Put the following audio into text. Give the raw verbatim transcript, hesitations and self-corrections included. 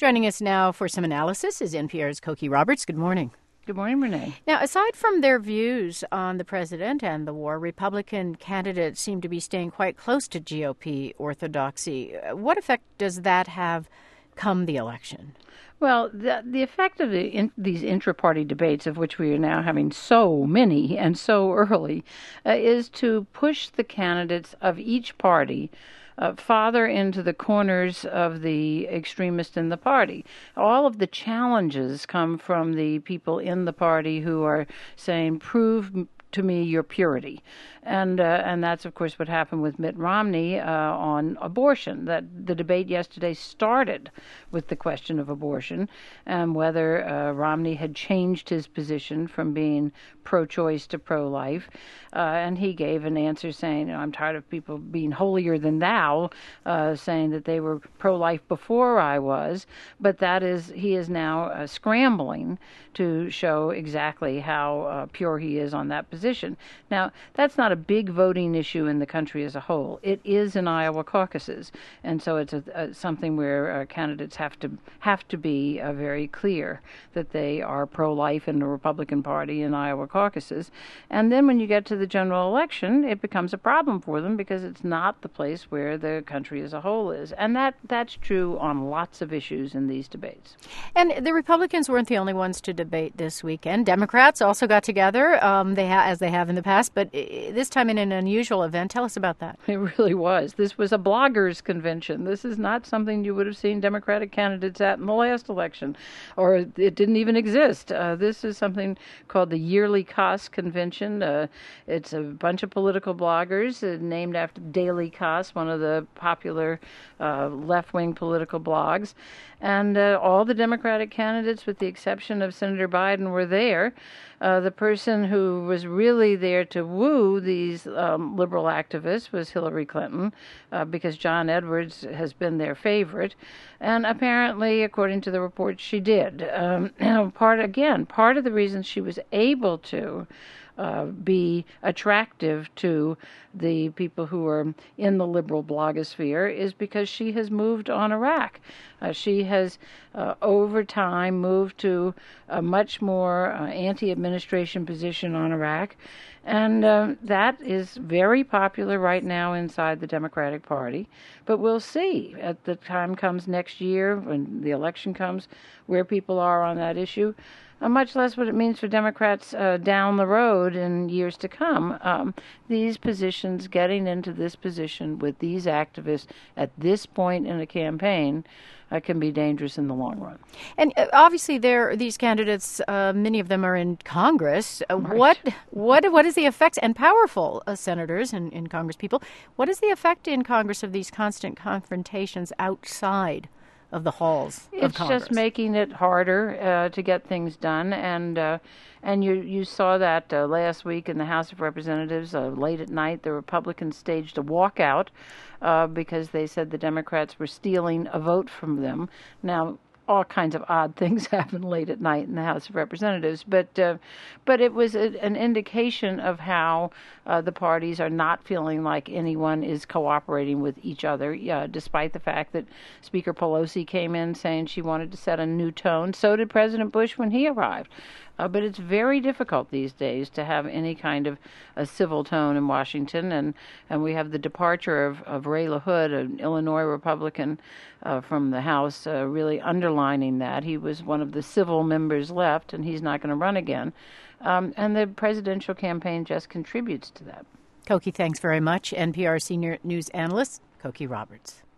Joining us now for some analysis is N P R's Cokie Roberts. Good morning. Good morning, Renee. Now, aside from their views on the president and the war, Republican candidates seem to be staying quite close to G O P orthodoxy. What effect does that have come the election? Well, the, the effect of the, in, these intra-party debates, of which we are now having so many and so early, uh, is to push the candidates of each party Uh, farther into the corners of the extremists in the party. All of the challenges come from the people in the party who are saying, prove to me your purity. And uh, and that's, of course, what happened with Mitt Romney uh, on abortion. That the debate yesterday started with the question of abortion and whether uh, Romney had changed his position from being pro-choice to pro-life. Uh, and he gave an answer saying, you know, I'm tired of people being holier than thou, uh, saying that they were pro-life before I was. But that is, he is now uh, scrambling to show exactly how uh, pure he is on that position. Now, that's not a big voting issue in the country as a whole. It is in Iowa caucuses, and so it's a, a, something where uh, candidates have to have to be uh, very clear that they are pro-life in the Republican Party in Iowa caucuses. And then when you get to the general election, it becomes a problem for them because it's not the place where the country as a whole is. And that that's true on lots of issues in these debates. And the Republicans weren't the only ones to debate this weekend. Democrats also got together, um, they ha- as they have in the past, but this time in an unusual event. Tell us about that. It really was. This was a bloggers convention. This is not something you would have seen Democratic candidates at in the last election, or it didn't even exist. Uh, this is something called the Yearly Kos Convention. Uh, it's a bunch of political bloggers uh, named after Daily Kos, one of the popular uh, left-wing political blogs. And uh, all the Democratic candidates, with the exception of Senator Biden, were there. Uh, the person who was really there to woo these um, liberal activists was Hillary Clinton, uh, because John Edwards has been their favorite. And apparently, according to the report, she did. Um, you know, part again, part of the reason she was able to Uh, be attractive to the people who are in the liberal blogosphere is because she has moved on Iraq. Uh, she has, uh, over time, moved to a much more uh, anti-administration position on Iraq. And uh, that is very popular right now inside the Democratic Party. But we'll see at the time comes next year, when the election comes, where people are on that issue. Uh, much less what it means for Democrats uh, down the road in years to come. Um, these positions, getting into this position with these activists at this point in a campaign, uh, can be dangerous in the long run. And uh, obviously, there these candidates, uh, many of them are in Congress. Uh, right. What what what is the effect? And powerful uh, senators and, and Congress people. What is the effect in Congress of these constant confrontations outside of the halls of It's Congress? just making it harder uh, to get things done, and uh, and you you saw that uh, last week in the House of Representatives. Uh, late at night, the Republicans staged a walkout uh, because they said the Democrats were stealing a vote from them. Now, all kinds of odd things happen late at night in the House of Representatives, but uh, but it was a, an indication of how uh, the parties are not feeling like anyone is cooperating with each other, uh, despite the fact that Speaker Pelosi came in saying she wanted to set a new tone. So did President Bush when he arrived. Uh, but it's very difficult these days to have any kind of a civil tone in Washington, and, and we have the departure of, of Ray LaHood, an Illinois Republican uh, from the House, uh, really underlining that. He was one of the civil members left, and he's not going to run again. Um, and the presidential campaign just contributes to that. Cokie, thanks very much. N P R senior news analyst, Cokie Roberts.